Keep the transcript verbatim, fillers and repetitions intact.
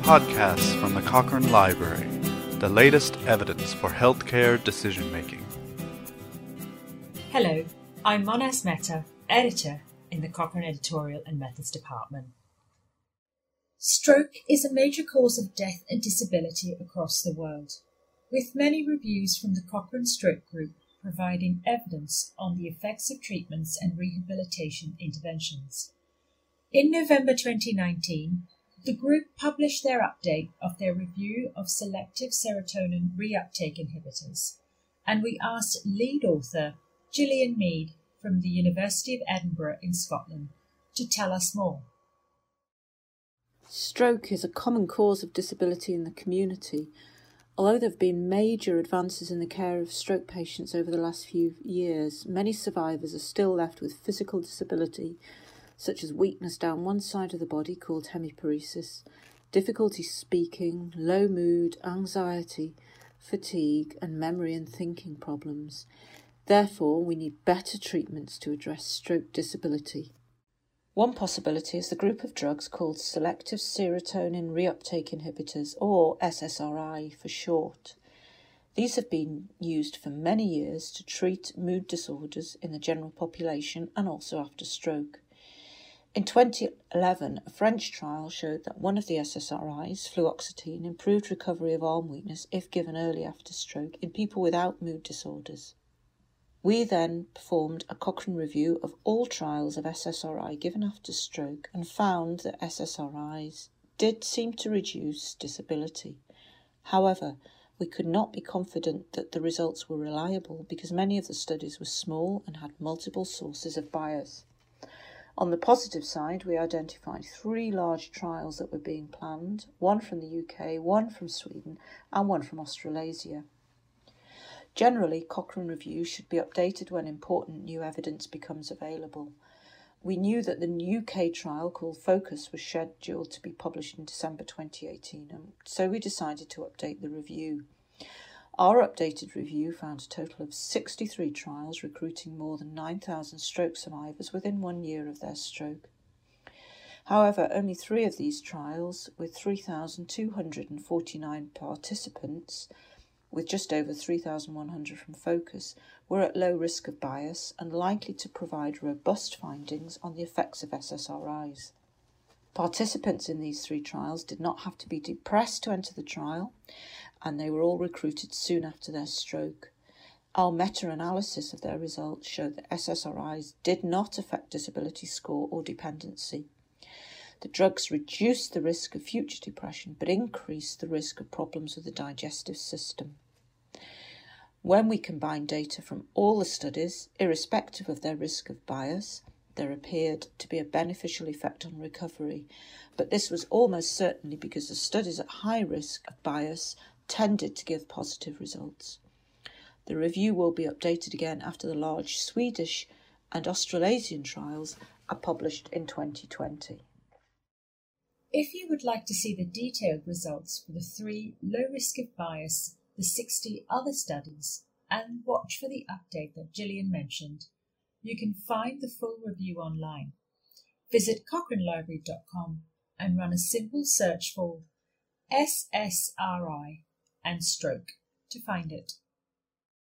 Podcasts from the Cochrane Library, the latest evidence for healthcare decision-making. Hello, I'm Monas Mehta, editor in the Cochrane Editorial and Methods Department. Stroke is a major cause of death and disability across the world, with many reviews from the Cochrane Stroke Group providing evidence on the effects of treatments and rehabilitation interventions. In November twenty nineteen, the group published their update of their review of selective serotonin reuptake inhibitors, and we asked lead author Gillian Mead from the University of Edinburgh in Scotland to tell us more. Stroke is a common cause of disability in the community. Although there have been major advances in the care of stroke patients over the last few years, many survivors are still left with physical disability, such as weakness down one side of the body called hemiparesis, difficulty speaking, low mood, anxiety, fatigue, and memory and thinking problems. Therefore, we need better treatments to address stroke disability. One possibility is the group of drugs called selective serotonin reuptake inhibitors, or S S R I for short. These have been used for many years to treat mood disorders in the general population and also after stroke. In twenty eleven, a French trial showed that one of the S S R Is, fluoxetine, improved recovery of arm weakness if given early after stroke in people without mood disorders. We then performed a Cochrane review of all trials of S S R I given after stroke and found that S S R Is did seem to reduce disability. However, we could not be confident that the results were reliable because many of the studies were small and had multiple sources of bias. On the positive side, we identified three large trials that were being planned, one from the U K, one from Sweden, and one from Australasia. Generally, Cochrane reviews should be updated when important new evidence becomes available. We knew that the U K trial called Focus was scheduled to be published in December twenty eighteen, and so we decided to update the review. Our updated review found a total of sixty-three trials recruiting more than nine thousand stroke survivors within one year of their stroke. However, only three of these trials, with three thousand two hundred forty-nine participants, with just over three thousand one hundred from Focus, were at low risk of bias and likely to provide robust findings on the effects of S S R Is. Participants in these three trials did not have to be depressed to enter the trial, and they were all recruited soon after their stroke. Our meta-analysis of their results showed that S S R Is did not affect disability score or dependency. The drugs reduced the risk of future depression but increased the risk of problems with the digestive system. When we combined data from all the studies, irrespective of their risk of bias, there appeared to be a beneficial effect on recovery, but this was almost certainly because the studies at high risk of bias tended to give positive results. The review will be updated again after the large Swedish and Australasian trials are published in twenty twenty. If you would like to see the detailed results for the three low risk of bias, the sixty other studies, and watch for the update that Gillian mentioned, you can find the full review online. Visit cochrane library dot com and run a simple search for S S R I and stroke to find it.